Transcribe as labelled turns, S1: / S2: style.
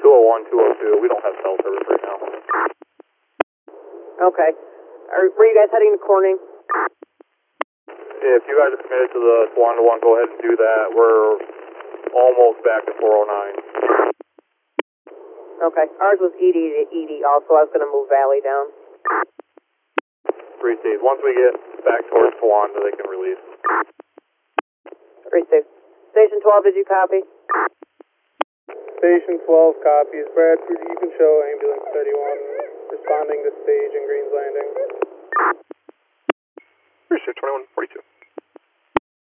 S1: 201, 202. We don't have cell service right now.
S2: Okay. Were you guys heading to Corning?
S1: If you guys are committed to the Swan to 1, go ahead and do that. We're almost back to 409.
S2: Okay. Ours was ED to ED also. I was going to move Valley down.
S1: 3 Steve. Once we get back towards Swan, they can release.
S2: 3 Steve. Station 12, did you copy?
S3: Station 12 copies. Bradford, you can show ambulance 31 responding to stage in Greens Landing.
S1: Appreciate 2142.